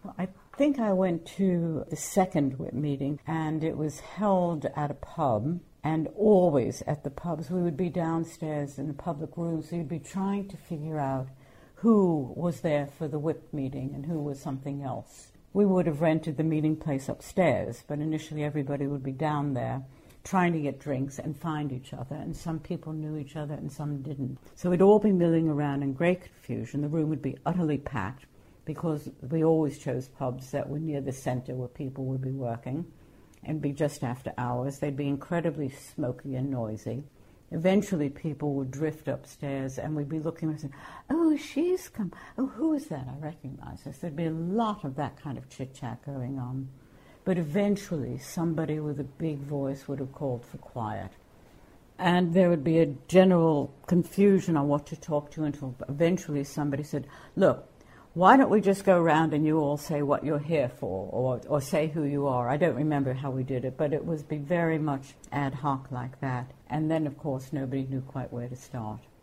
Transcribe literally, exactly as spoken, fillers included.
I think I went to the second W I P meeting, and it was held at a pub, and always at the pubs we would be downstairs in the public room, so you'd be trying to figure out who was there for the W I P meeting and who was something else. We would have rented the meeting place upstairs, but initially everybody would be down there trying to get drinks and find each other, and some people knew each other and some didn't. So we'd all be milling around in great confusion. The room would be utterly packed because we always chose pubs that were near the center where people would be working, and be just after hours. They'd be incredibly smoky and noisy. Eventually people would drift upstairs and we'd be looking and saying, oh, she's come. Oh, who is that? I recognize her. So there'd be a lot of that kind of chit-chat going on. But eventually somebody with a big voice would have called for quiet. And there would be a general confusion on what to talk to until eventually somebody said, look, why don't we just go around and you all say what you're here for, or, or say who you are. I don't remember how we did it, but it was be very much ad hoc like that. And then, of course, nobody knew quite where to start.